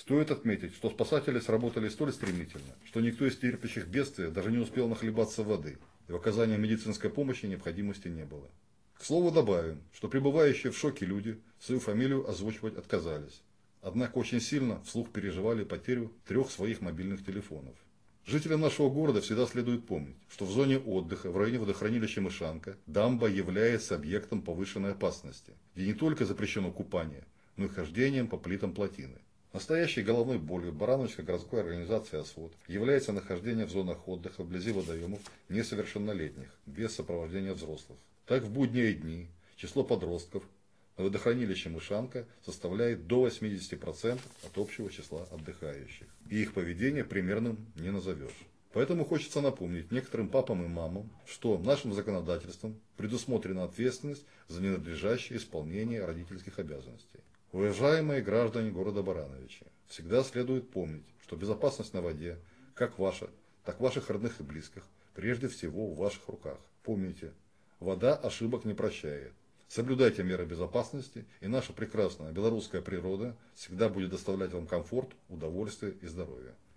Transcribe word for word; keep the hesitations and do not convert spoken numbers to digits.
Стоит отметить, что спасатели сработали столь стремительно, что никто из терпящих бедствия даже не успел нахлебаться воды, и в оказании медицинской помощи необходимости не было. К слову добавим, что пребывающие в шоке люди свою фамилию озвучивать отказались. Однако очень сильно вслух переживали потерю трех своих мобильных телефонов. Жителям нашего города всегда следует помнить, что в зоне отдыха в районе водохранилища Мышанка дамба является объектом повышенной опасности, где не только запрещено купание, но и хождением по плитам плотины. Настоящей головной болью Барановичской городской организации «Освод» является нахождение в зонах отдыха вблизи водоемов несовершеннолетних, без сопровождения взрослых. Так в будние дни число подростков на водохранилище Мышанка составляет до восьмидесяти процентов от общего числа отдыхающих. И их поведение примерным не назовешь. Поэтому хочется напомнить некоторым папам и мамам, что нашим законодательством предусмотрена ответственность за ненадлежащее исполнение родительских обязанностей. Уважаемые граждане города Барановича, всегда следует помнить, что безопасность на воде, как ваша, так и ваших родных и близких, прежде всего в ваших руках. Помните, вода ошибок не прощает. Соблюдайте меры безопасности, и наша прекрасная белорусская природа всегда будет доставлять вам комфорт, удовольствие и здоровье.